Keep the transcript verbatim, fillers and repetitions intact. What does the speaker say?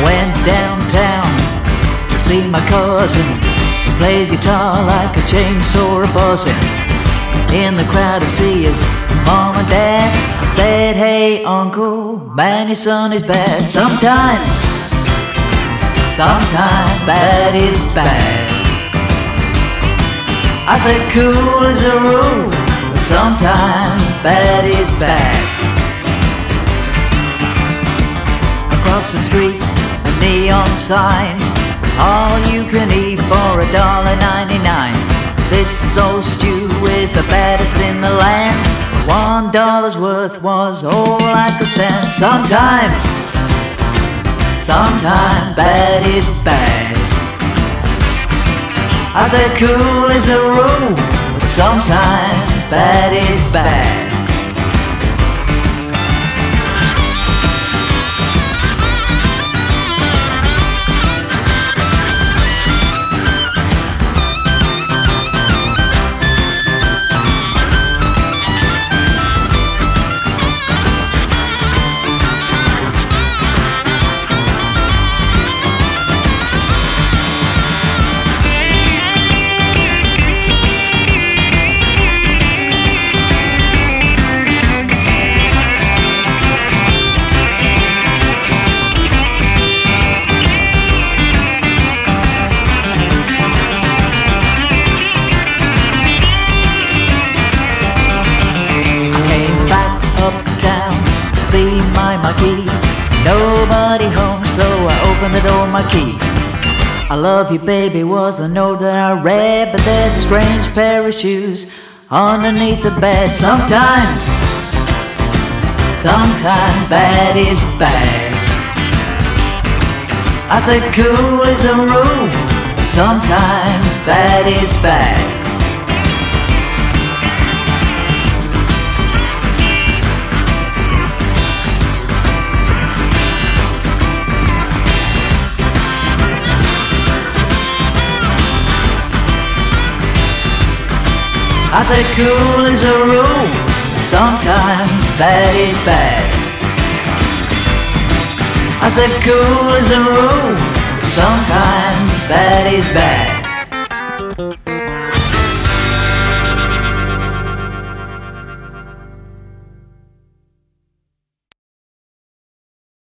went downtown to see my cousin. He plays guitar like a chainsaw buzzing. In the crowd I see his mom and dad. I said, hey uncle, man, your son is bad. Sometimes, sometimes bad is bad. I said cool as a rule, but sometimes bad is bad. Across the street, a neon sign, all you can eat for a dollar ninety-nine. This old stew is the baddest in the land. One dollar's worth was all I could stand. Sometimes, sometimes bad is bad. I said cool as a rule, but sometimes bad is bad. See my marquee, nobody home, so I opened the door, my key. I love you baby was the note that I read, but there's a strange pair of shoes underneath the bed. Sometimes, sometimes bad is bad. I said cool as a rule, sometimes bad is bad. I said cool as a rule, sometimes bad is bad. I said cool as a rule, sometimes bad is bad.